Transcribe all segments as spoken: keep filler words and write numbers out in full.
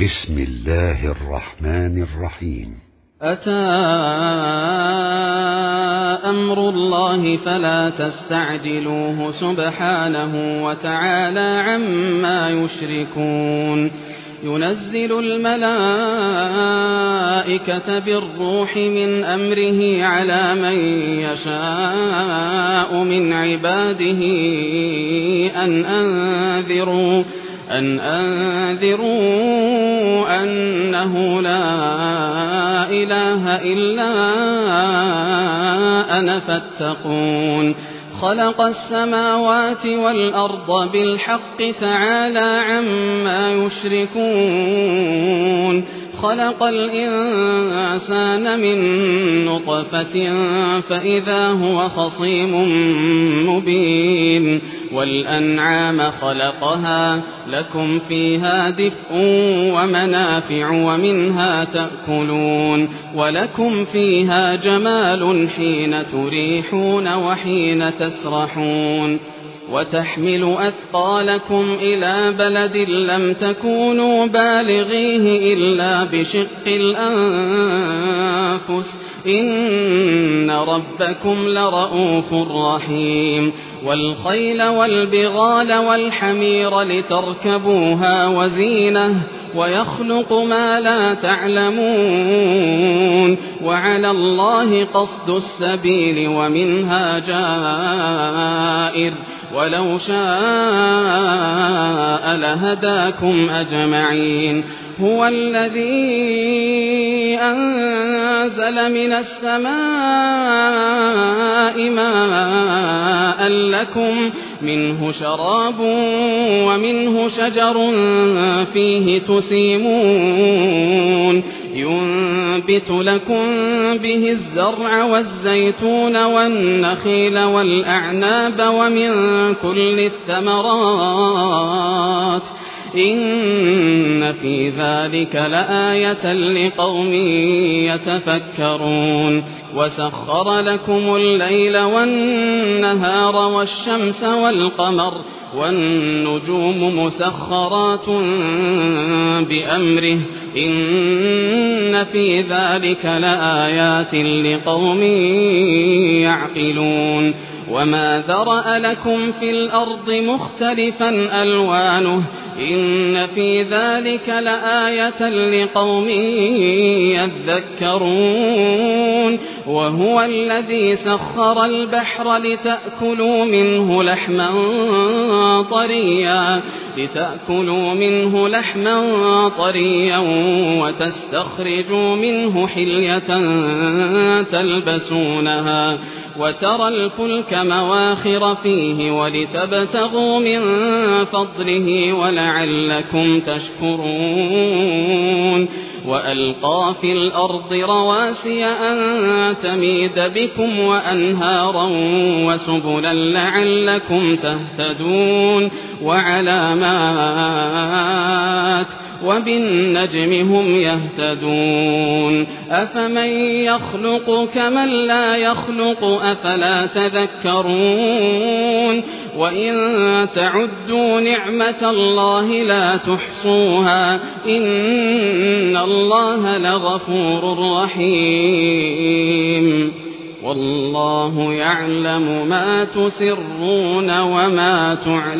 بسم الله الرحمن الرحيم. أتى أمر الله فلا تستعجلوه سبحانه وتعالى عما يشركون. ينزل الملائكة بالروح من أمره على من يشاء من عباده أن أنذروا أن أنذروا أنه لا إله إلا أنا فاتقون. خلق السماوات والأرض بالحق تعالى عما يشركون. خلق الإنسان من نطفة فإذا هو خصيم مبين. والأنعام خلقها لكم فيها دفء ومنافع ومنها تأكلون. ولكم فيها جمال حين تريحون وحين تسرحون. وتحمل أثقالكم إلى بلد لم تكونوا بالغيه إلا بشق الأنفس إن ربكم لرؤوف رحيم. والخيل والبغال والحمير لتركبوها وزينة ويخلق ما لا تعلمون. وعلى الله قصد السبيل ومنها جائر ولو شاء لهداكم أجمعين. هو الذي أنزل من السماء ماء لكم منه شراب ومنه شجر فيه تسيمون. ينبت لكم به الزرع والزيتون والنخيل والأعناب ومن كل الثمرات إن في ذلك لآية لقوم يتفكرون. وسخر لكم الليل والنهار والشمس والقمر والنجوم مسخرات بأمره إن في ذلك لآيات لقوم يعقلون. وما ذرأ لكم في الأرض مختلفا ألوانه إن في ذلك لآية لقوم يذكرون. وهو الذي سخر البحر لتأكلوا منه لحما طريا لتأكلوا منه لحما طريا وتستخرجوا منه حلية تلبسونها وترى الفلك مواخر فيه ولتبتغوا من فضله ولعلكم تشكرون. وألقى في الأرض رواسي أن تميد بكم وأنهارا وسبلا لعلكم تهتدون. وعلامات وبالنجم هم يهتدون. أفمن يخلق كمن لا يخلق أفلا تذكرون. وإن تعدوا نعمة الله لا تحصوها إن الله لغفور رحيم. والله يعلم ما تسرون وما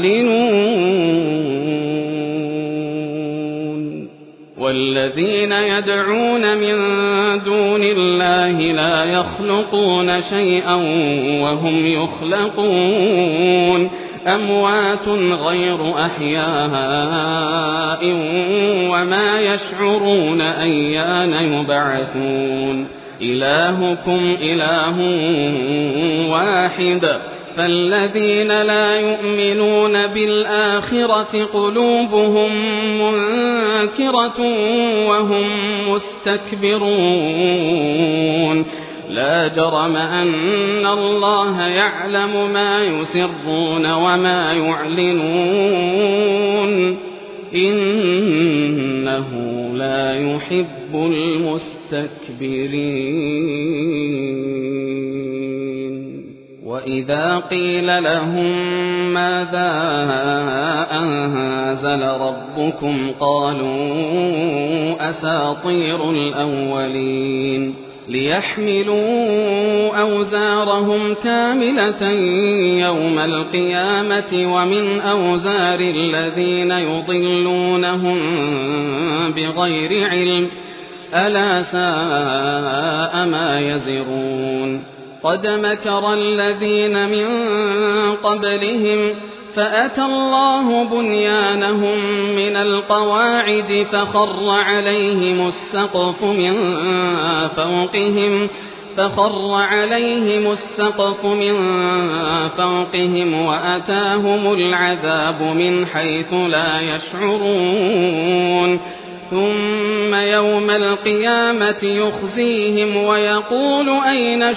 تعلنون. والذين يدعون من دون الله لا يخلقون شيئا وهم يخلقون. أموات غير أحياء وما يشعرون أيان يبعثون. إلهكم إله واحد فالذين لا يؤمنون بالآخرة قلوبهم منكرة وهم مستكبرون. لا جرم أن الله يعلم ما يسرون وما يعلنون إنه لا يحب المستكبرين. وإذا قيل لهم ماذا أنزل ربكم قالوا أساطير الأولين ليحملوا أوزارهم كاملة يوم القيامة ومن أوزار الذين يضلونهم بغير علم ألا ساء ما يزرون قد مكر الذين من قبلهم فأتى الله بنيانهم من القواعد فخر عليهم السقف من فوقهم فخر عليهم السقف من فوقهم وأتاهم العذاب من حيث لا يشعرون ثم يوم القيامة يخزيهم ويقول أين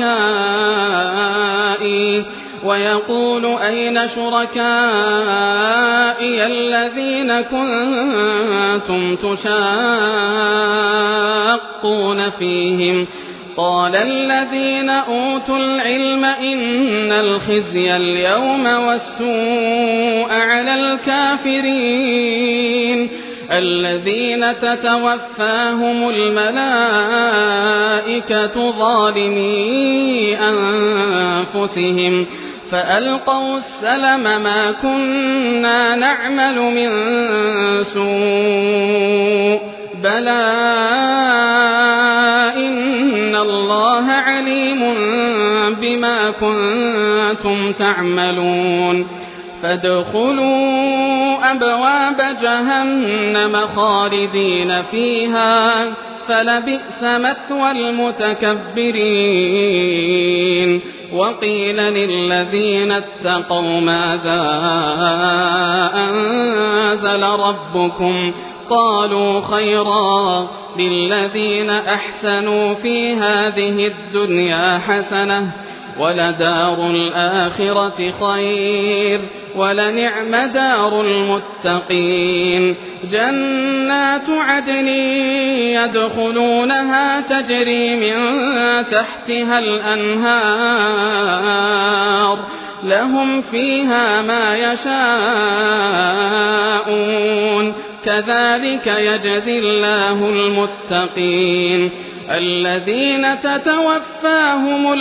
شركائي ويقول أين شركائي الذين كنتم تشاقون فيهم قال الذين أوتوا العلم إن الخزي اليوم والسوء على الكافرين الذين تتوفاهم الملائكة ظالمي أنفسهم فألقوا السلم ما كنا نعمل من سوء بلى إن الله عليم بما كنتم تعملون فادخلوا أبواب جهنم خالدين فيها فلبئس مثوى المتكبرين وقيل للذين اتقوا ماذا أنزل ربكم قالوا خيرا للذين أحسنوا في هذه الدنيا حسنة ولدار الآخرة خير ولنعم دار المتقين جنات عدن يدخلونها تجري من تحتها الأنهار لهم فيها ما يشاءون كذلك يجزي الله المتقين الذين تتوفاهم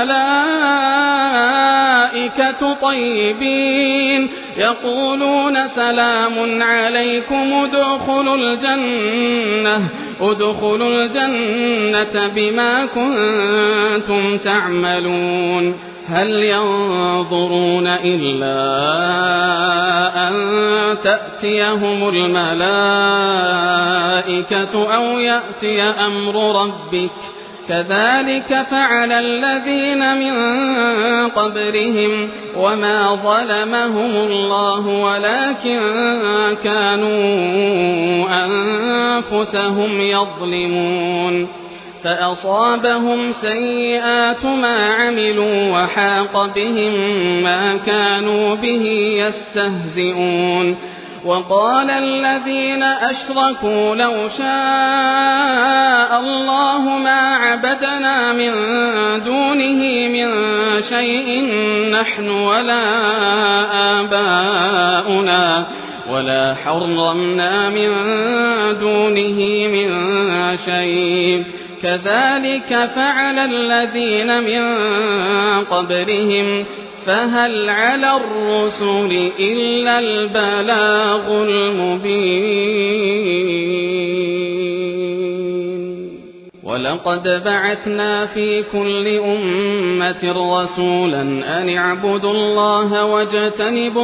الملائكة طيبين يقولون سلام عليكم ادخلوا الجنة ادخلوا الجنة بما كنتم تعملون هل ينظرون إلا أن تأتيهم الملائكة أو يأتي أمر ربك كذلك فعل الذين من قبلهم وما ظلمهم الله ولكن كانوا أنفسهم يظلمون فأصابهم سيئات ما عملوا وحاق بهم ما كانوا به يستهزئون وقال الذين أشركوا لو شاء الله ما عبدنا من دونه من شيء نحن ولا آباؤنا ولا حرمنا من دونه من شيء كذلك فعل الذين من قبلهم فهل على الرسل إلا البلاغ المبين ولقد بعثنا في كل أمة رسولا أن اعبدوا الله واجتنبوا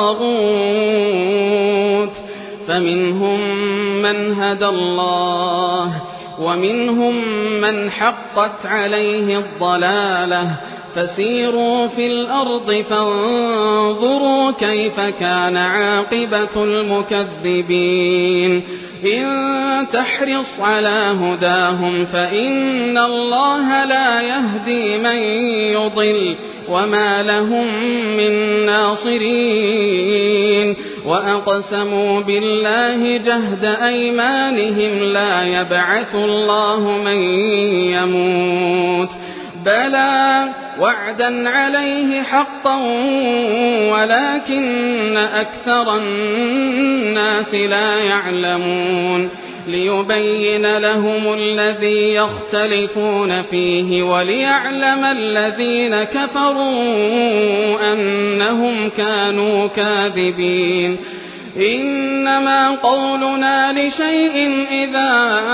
الطاغوت فمنهم من هدى الله ومنهم من حقت عليه الضلالة فسيروا في الأرض فانظروا كيف كان عاقبة المكذبين إن تحرص على هداهم فإن الله لا يهدي من يضل وما لهم من ناصرين وأقسموا بالله جهد أيمانهم لا يبعث الله من يموت بلى وعدا عليه حقا ولكن أكثر الناس لا يعلمون ليبين لهم الذي يختلفون فيه وليعلم الذين كفروا أنهم كانوا كاذبين إنما قولنا لشيء إذا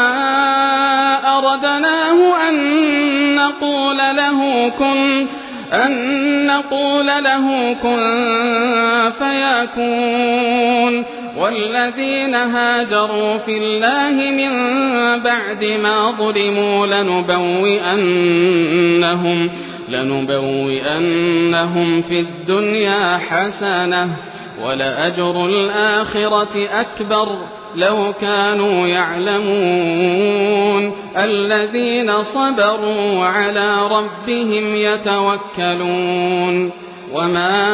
أردناه أن نقول له كن أن نقول له كن فيكون والذين هاجروا في الله من بعد ما ظلموا لنبوئنهم لنبوئنهم في الدنيا حسنة ولأجر الآخرة أكبر لو كانوا يعلمون الذين صبروا وعلى ربهم يتوكلون وما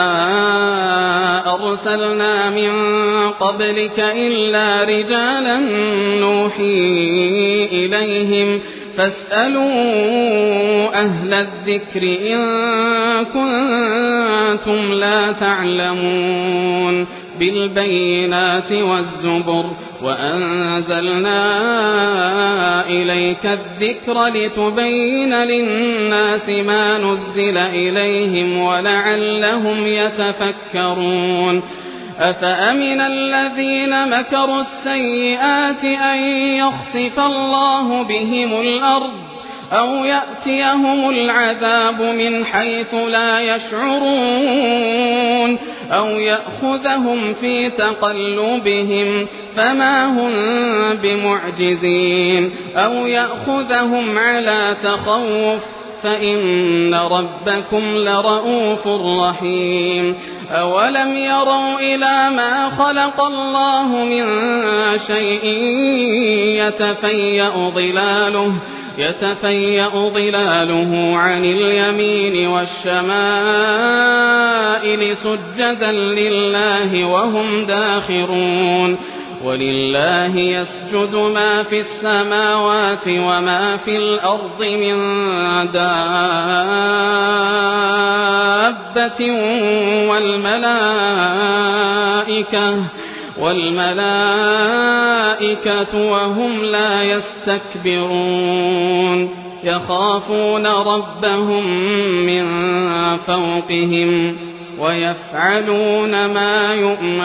أرسلنا من قبلك إلا رجالا نوحي إليهم فاسألوا أهل الذكر إن كنتم لا تعلمون بالبينات والزبر وأنزلنا إليك الذكر لتبين للناس ما نزل إليهم ولعلهم يتفكرون أفأمن الذين مكروا السيئات أن يخسف الله بهم الأرض أو يأتيهم العذاب من حيث لا يشعرون أو يأخذهم في تقلبهم فما هم بمعجزين أو يأخذهم على تخوف فإن ربكم لرؤوف رحيم أولم يروا إلى ما خلق الله من شيء يتفيأ ظلاله يتفيأ ظلاله عن اليمين والشمائل سجدا لله وهم داخرون ولله يسجد ما في السماوات وما في الأرض من دابة والملائكة والملائكة وهم لا يستكبرون يخافون ربهم من فوقهم ويفعلون ما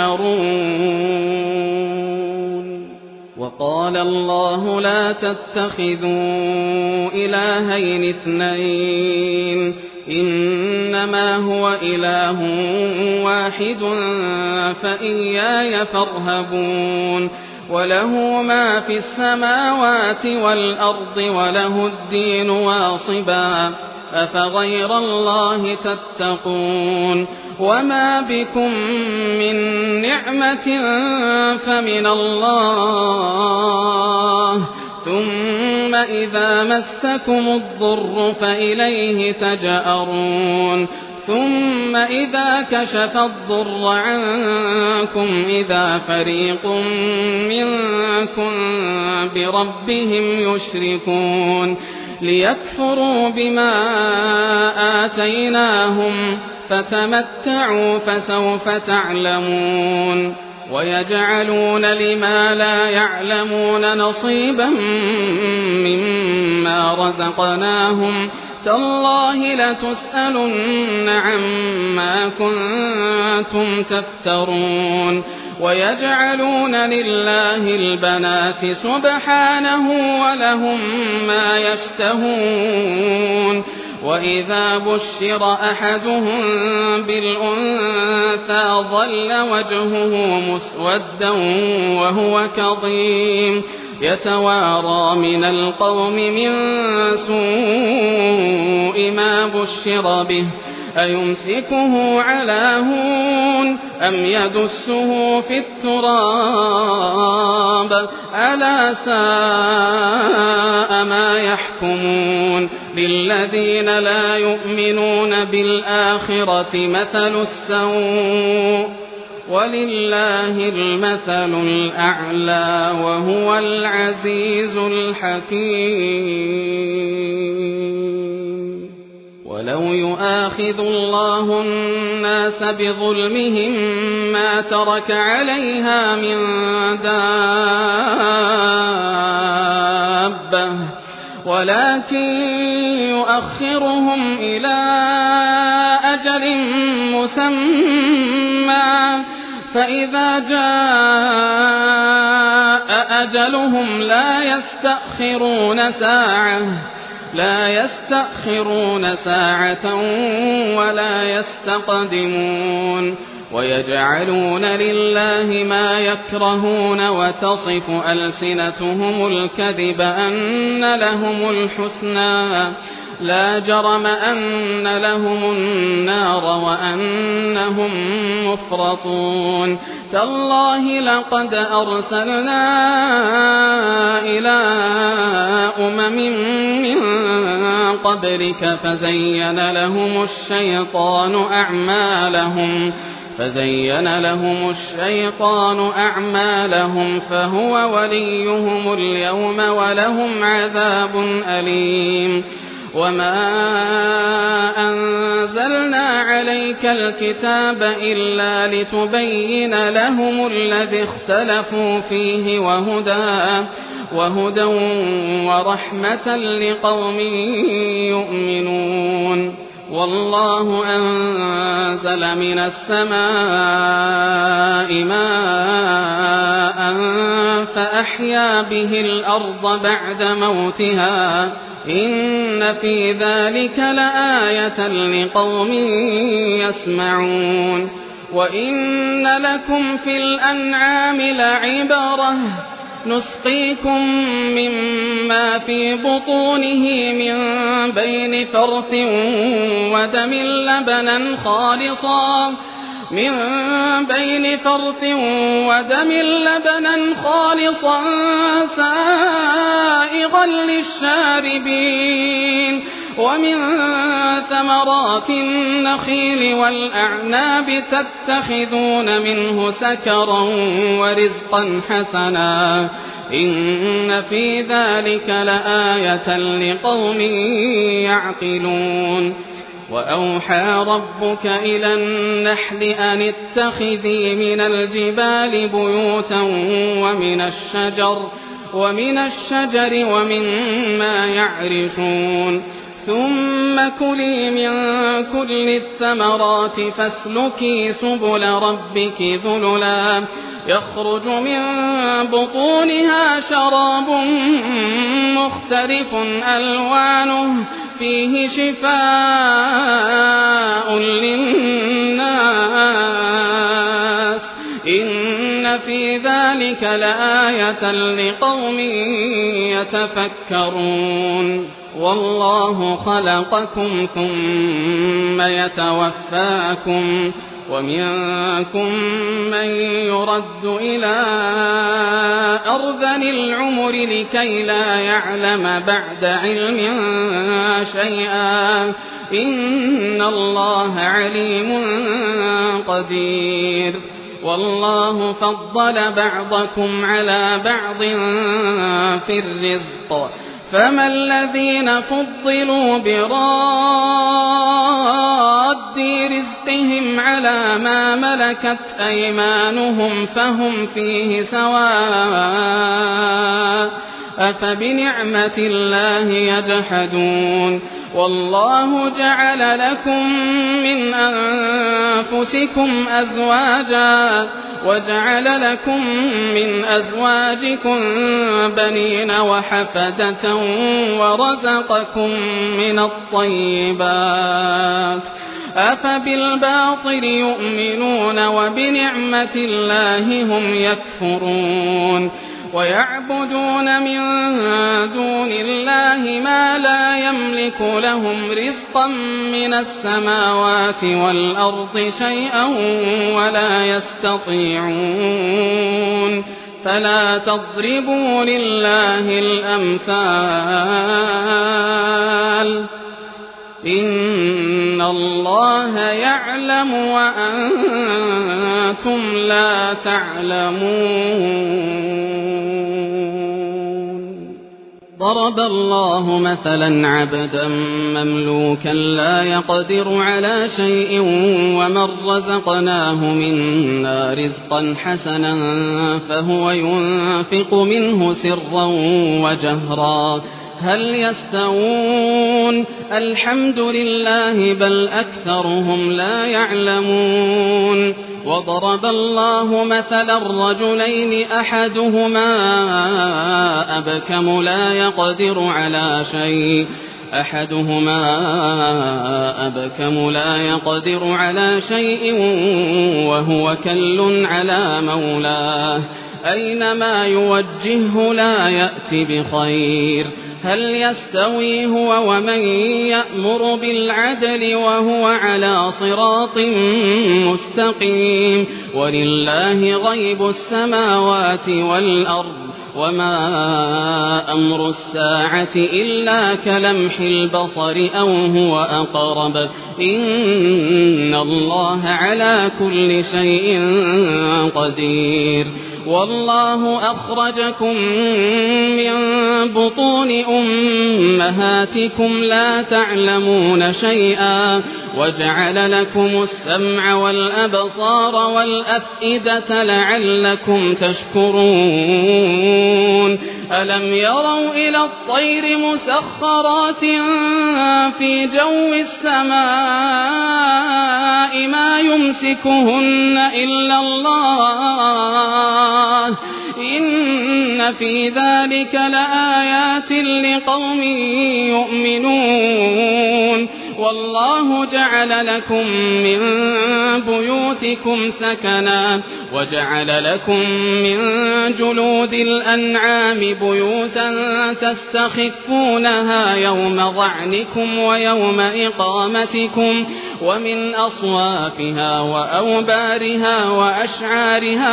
يؤمرون وقال الله لا تتخذوا إلهين اثنين إنما هو إله واحد فإياي فارهبون وله ما في السماوات والأرض وله الدين واصبا أفغير الله تتقون وما بكم من نعمة فمن الله ثم إذا مسكم الضر فإليه تجأرون ثم إذا كشف الضر عنكم إذا فريق منكم بربهم يشركون ليكفروا بما آتيناهم فتمتعوا فسوف تعلمون ويجعلون لما لا يعلمون نصيبا مما رزقناهم تالله لتسألن عما كنتم تفترون ويجعلون لله البنات سبحانه ولهم ما يشتهون وإذا بشر أحدهم بالأنثى ظل وجهه مسودا وهو كظيم يتوارى من القوم من سوء ما بشر به أيمسكه على هون أم يدسه في التراب ألا ساء ما يحكمون للذين لا يؤمنون بالآخرة مثل السوء ولله المثل الأعلى وهو العزيز الحكيم ولو يؤاخذ الله الناس بظلمهم ما ترك عليها من ولكن يؤخرهم إلى أجل مسمى فإذا جاء أجلهم لا يستأخرون ساعة لا يستأخرون ساعة ولا يستقدمون ويجعلون لله ما يكرهون وتصف ألسنتهم الكذب أن لهم الحسنى لا جرم أن لهم النار وأنهم مفرطون تالله لقد أرسلنا إلى أمم من قبلك فزين لهم الشيطان أعمالهم فزين لهم الشيطان أعمالهم فهو وليهم اليوم ولهم عذاب أليم وما أنزلنا عليك الكتاب إلا لتبين لهم الذي اختلفوا فيه وهدى وهدى ورحمة لقوم يؤمنون والله أنزل من السماء ماء فأحيا به الأرض بعد موتها إن في ذلك لآية لقوم يسمعون وإن لكم في الأنعام لعبرة نسقيكم مما في بطونه من بين فرث ودم لبنا خالصا من بين فرث ودم لبنا خالصا سائغا للشاربين ومن ثمرات النخيل والأعناب تتخذون منه سكرا ورزقا حسنا إن في ذلك لآية لقوم يعقلون وأوحى ربك إلى النحل أن اتخذي من الجبال بيوتا ومن الشجر ومن الشجر ومما يعرشون ثم كلي من كل الثمرات فاسلكي سبل ربك ذللا يخرج من بطونها شراب مختلف ألوانه فيه شفاء للناس إن في ذلك لآية لقوم يتفكرون والله خلقكم ثم يتوفاكم ومنكم من يرد إلى أرذل العمر لكي لا يعلم بعد علم شيئا إن الله عليم قدير والله فضل بعضكم على بعض في الرزق فما الذين فضلوا براد رزقهم على ما ملكت أيمانهم فهم فيه سواء أفبنعمة الله يجحدون والله جعل لكم من أنفسكم أزواجا وجعل لكم من أزواجكم بنين وحفدة ورزقكم من الطيبات أفبالباطل يؤمنون وبنعمة الله هم يكفرون ويعبدون من دون الله ما لا يملك لهم رزقا من السماوات والأرض شيئا ولا يستطيعون فلا تضربوا لله الأمثال إن الله يعلم وأنتم لا تعلمون ضرب الله مثلا عبدا مملوكا لا يقدر على شيء ومن رزقناه منا رزقا حسنا فهو ينفق منه سرا وجهرا هل يستوون الحمد لله بل أكثرهم لا يعلمون وضرب الله مثلا الرجلين أحدهما أبكم لا يقدر على شيء أحدهما أبكم لا يقدر على شيء وهو كل على مولاه أينما يوجهه لا يأت بخير هل يستوي هو ومن يأمر بالعدل وهو على صراط مستقيم ولله غيب السماوات والأرض وما أمر الساعة إلا كلمح البصر أو هو أقرب إن الله على كل شيء قدير والله أخرجكم من بطون أمهاتكم لا تعلمون شيئا وجعل لكم السمع والأبصار والأفئدة لعلكم تشكرون ألم يروا إلى الطير مسخرات في جو السماء ما يمسكهن إلا الله إن في ذلك لآيات لقوم يؤمنون والله جعل لكم من بيوتكم سكنا وجعل لكم من جلود الأنعام بيوتا تستخفونها يوم ظعنكم ويوم إقامتكم ومن أصوافها وأوبارها وأشعارها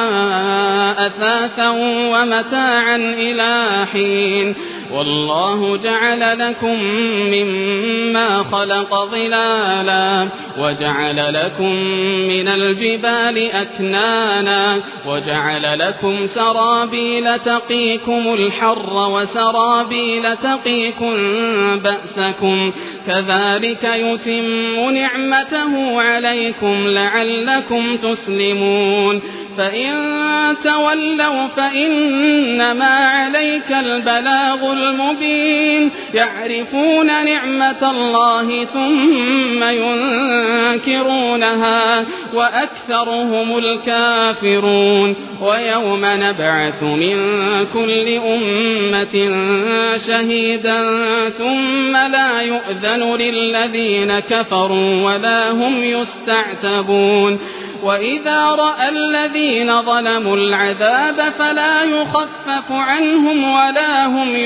أثاثا ومتاعا إلى حين والله جعل لكم مما خلق ظلالا وجعل لكم من الجبال أكنانا وجعل لكم سرابيل تقيكم الحر وسرابيل تقيكم بأسكم كذلك يتم نعمته عليكم لعلكم تسلمون فإن تولوا فإنما عليك البلاغ المبين يعرفون نعمة الله ثم ينكرونها وأكثرهم الكافرون ويوم نبعث من كل أمة شهيدا ثم لا يؤذن للذين كفروا ولا هم يستعتبون وإذا رأى الذين ظلموا العذاب فلا يخفف عنهم ولا هم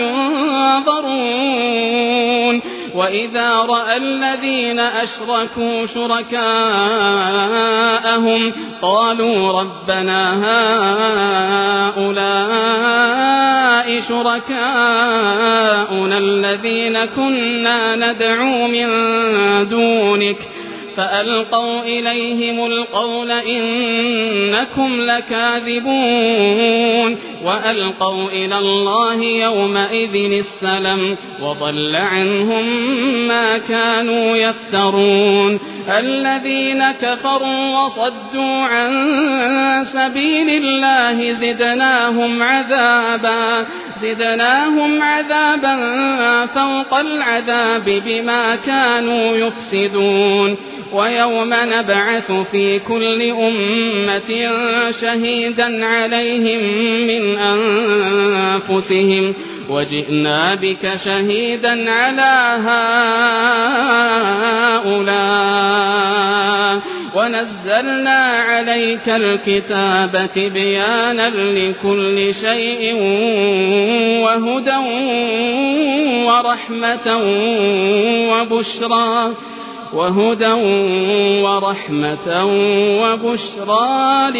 ينظرون وإذا رأى الذين أشركوا شركاءهم قالوا ربنا هؤلاء شركاؤنا الذين كنا ندعو من دونك فألقوا إليهم القول إنكم لكاذبون وألقوا إلى الله يومئذ السلم وضل عنهم ما كانوا يفترون الذين كفروا وصدوا عن سبيل الله زدناهم عذابا زدناهم عذابا فوق العذاب بما كانوا يفسدون ويوم نبعث في كل أمة شهيدا عليهم من أنفسهم وجئنا بك شهيدا على هؤلاء ونزلنا عليك الكتاب تبيانا لكل شيء وهدى ورحمة وبشرى وهدى ورحمة وبشرى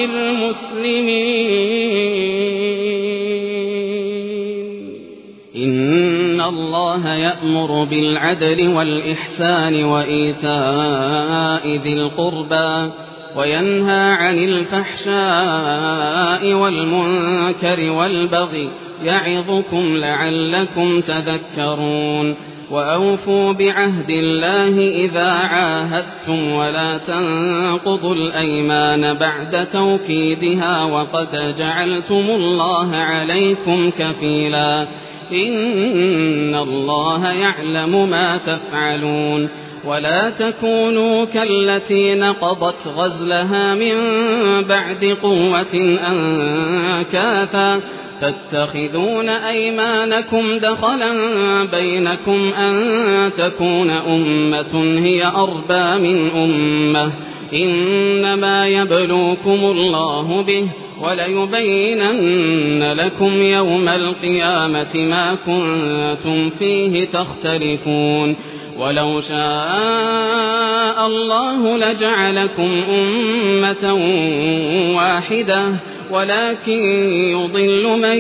للمسلمين إن الله يأمر بالعدل والإحسان وإيتاء ذي القربى وينهى عن الفحشاء والمنكر والبغي يعظكم لعلكم تذكرون وأوفوا بعهد الله إذا عاهدتم ولا تنقضوا الأيمان بعد توكيدها وقد جعلتم الله عليكم كفيلا إن الله يعلم ما تفعلون ولا تكونوا كالتي نقضت غزلها من بعد قوة أنكاثا تتخذون أيمانكم دخلا بينكم أن تكون أمة هي أربى من أمة إنما يبلوكم الله به وليبينن لكم يوم القيامة ما كنتم فيه تختلفون ولو شاء الله لجعلكم أمة واحدة ولكن يضل من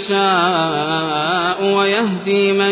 يشاء ويهدي من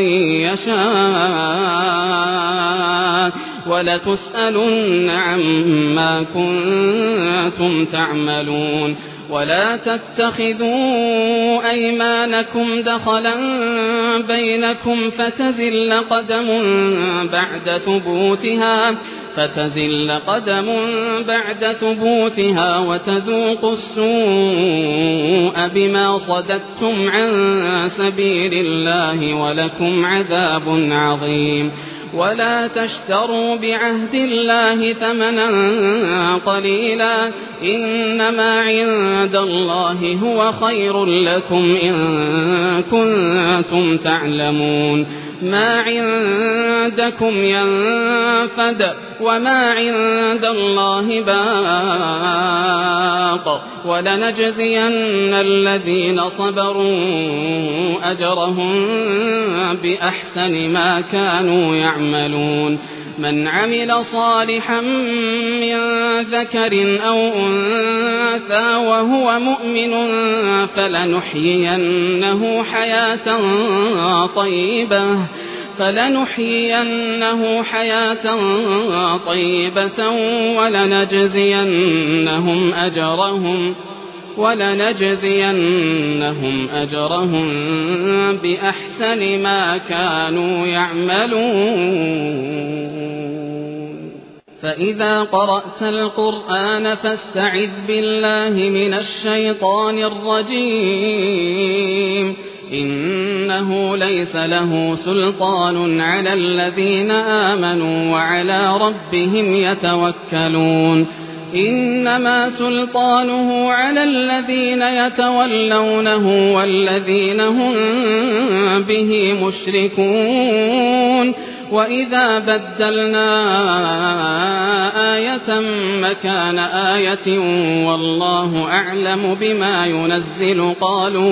يشاء ولتسألن عما كنتم تعملون ولا تتخذوا أيمانكم دخلا بينكم فتزل قدم بعد ثبوتها فتزل قدم بعد ثبوتها وتذوقوا السوء بما صددتم عن سبيل الله ولكم عذاب عظيم ولا تشتروا بعهد الله ثمنا قليلا إنما عند الله هو خير لكم إن كنتم تعلمون ما عندكم ينفد وما عند الله باق ولنجزين الذين صبروا أجرهم بأحسن ما كانوا يعملون من عمل صالحا من ذكر أو أنثى وهو مؤمن فلنحيينه حياة طيبة فلنحيينه حياة طيبة ولنجزينهم أجرهم ولنجزينهم أجرهم بأحسن ما كانوا يعملون فإذا قرأت القرآن فاستعذ بالله من الشيطان الرجيم إنه ليس له سلطان على الذين آمنوا وعلى ربهم يتوكلون إنما سلطانه على الذين يتولونه والذين هم به مشركون وإذا بدلنا آية مكان آية والله أعلم بما ينزل قالوا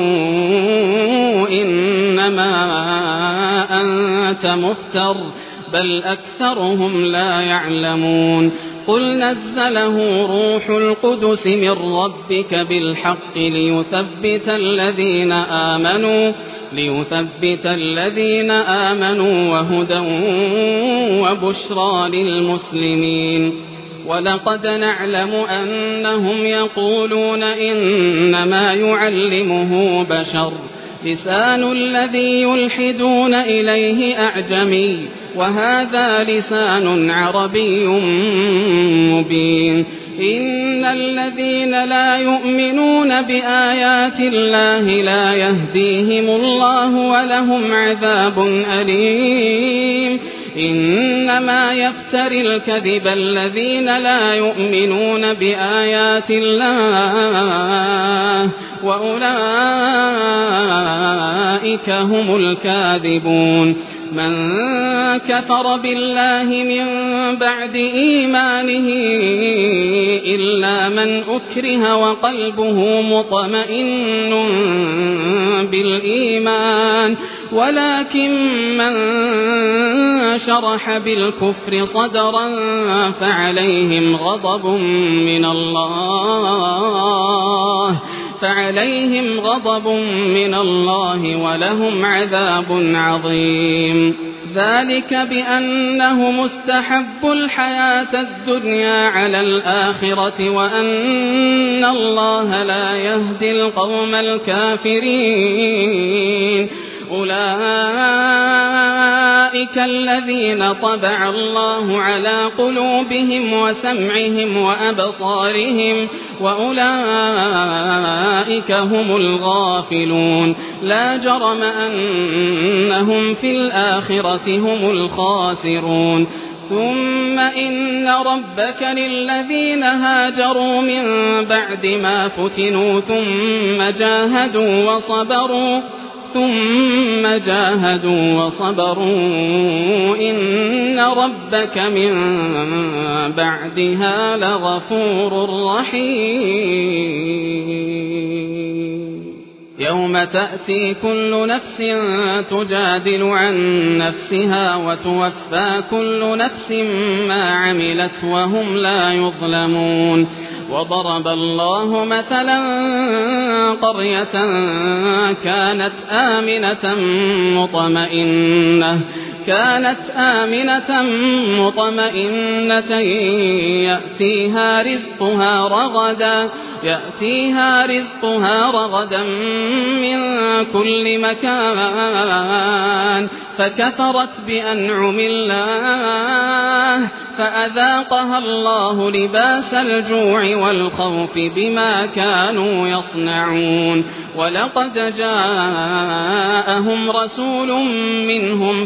إنما أنت مفتر بل أكثرهم لا يعلمون قل نزله روح القدس من ربك بالحق ليثبت الذين آمنوا ليثبت الذين آمنوا وهدى وبشرى للمسلمين ولقد نعلم أنهم يقولون إنما يعلمه بشر لسان الذي يلحدون إليه أعجمي وهذا لسان عربي مبين إن الذين لا يؤمنون بآيات الله لا يهديهم الله ولهم عذاب أليم إنما يفتري الكذب الذين لا يؤمنون بآيات الله وأولئك هم الكاذبون من كفر بالله من بعد إيمانه إلا من أكره وقلبه مطمئن بالإيمان ولكن من شرح بالكفر صدرا فعليهم غضب من الله فعليهم غضب من الله ولهم عذاب عظيم ذلك بأنه مستحب الحياة الدنيا على الآخرة وأن الله لا يهدي القوم الكافرين أولئك أولئك الذين طبع الله على قلوبهم وسمعهم وأبصارهم وأولئك هم الغافلون لا جرم أنهم في الآخرة هم الخاسرون ثم إن ربك للذين هاجروا من بعد ما فتنوا ثم جاهدوا وصبروا ثم جاهدوا وصبروا إن ربك من بعدها لغفور رحيم يوم تأتي كل نفس تجادل عن نفسها وتوفى كل نفس ما عملت وهم لا يظلمون وضرب الله مثلا قرية كانت آمنة مطمئنة كانت آمنة مطمئنة يأتيها رزقها رغدا يأتيها رزقها رغدا من كل مكان فكفرت بأنعم الله فأذاقها الله لباس الجوع والخوف بما كانوا يصنعون ولقد جاءهم رسول منهم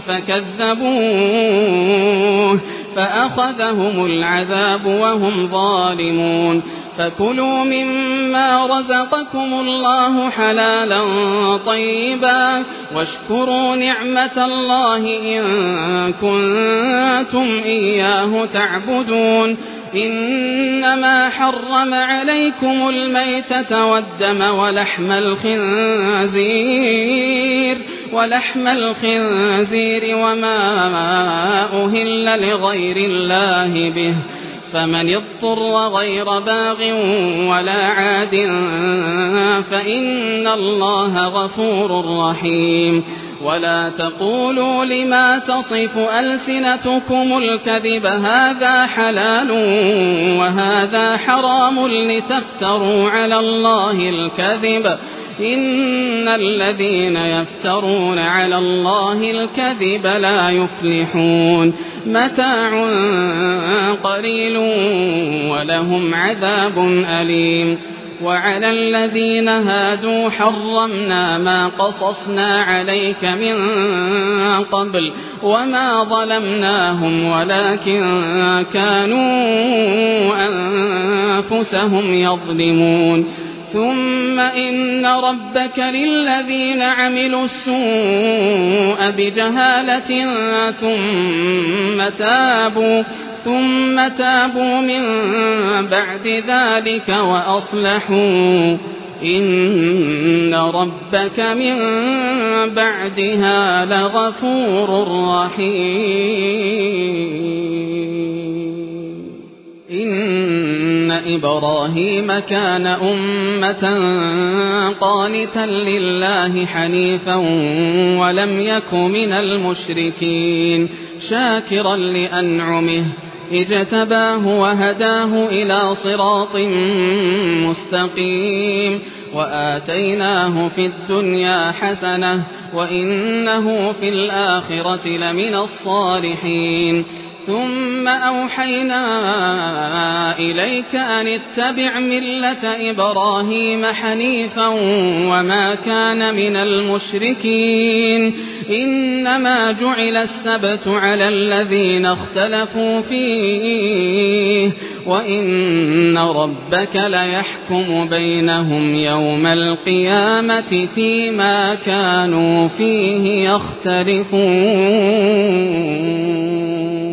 فكذبوه فأخذهم العذاب وهم ظالمون فكلوا مما رزقكم الله حلالا طيبا واشكروا نعمة الله إن كنتم إياه تعبدون إنما حرم عليكم الميتة والدم ولحم الخنزير ولحم الخنزير وما أهل لغير الله به فمن اضطر غير باغ ولا عاد فإن الله غفور رحيم ولا تقولوا لما تصف ألسنتكم الكذب هذا حلال وهذا حرام لتفتروا على الله الكذب إن الذين يفترون على الله الكذب لا يفلحون متاع قليل ولهم عذاب أليم وعلى الذين هادوا حرمنا ما قصصنا عليك من قبل وما ظلمناهم ولكن كانوا أنفسهم يظلمون ثم إن ربك للذين عملوا السوء بجهالة ثم تابوا ثم تابوا من بعد ذلك وأصلحوا إن ربك من بعدها لغفور رحيم إن إبراهيم كان أمة قانتا لله حنيفا ولم يك من المشركين شاكرا لأنعمه اجتباه وهداه إلى صراط مستقيم وآتيناه في الدنيا حسنة وإنه في الآخرة لمن الصالحين ثم أوحينا إليك أن اتبع ملة إبراهيم حنيفا وما كان من المشركين إنما جعل السبت على الذين اختلفوا فيه وإن ربك ليحكم بينهم يوم القيامة فيما كانوا فيه يختلفون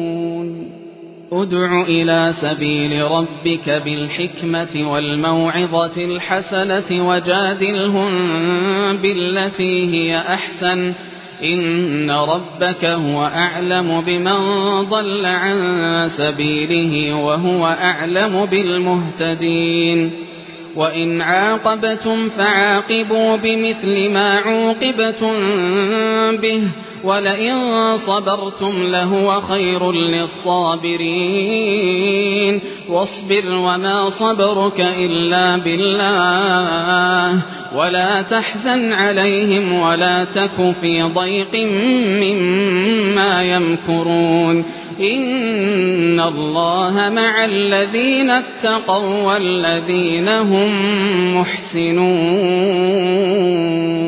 ادع إلى سبيل ربك بالحكمة والموعظة الحسنة وجادلهم بالتي هي أحسن إن ربك هو أعلم بمن ضل عن سبيله وهو أعلم بالمهتدين وإن عاقبتم فعاقبوا بمثل ما عوقبتم به ولئن صبرتم لهو خير للصابرين واصبر وما صبرك إلا بالله ولا تحزن عليهم ولا تك في ضيق مما يمكرون إن الله مع الذين اتقوا والذين هم محسنون.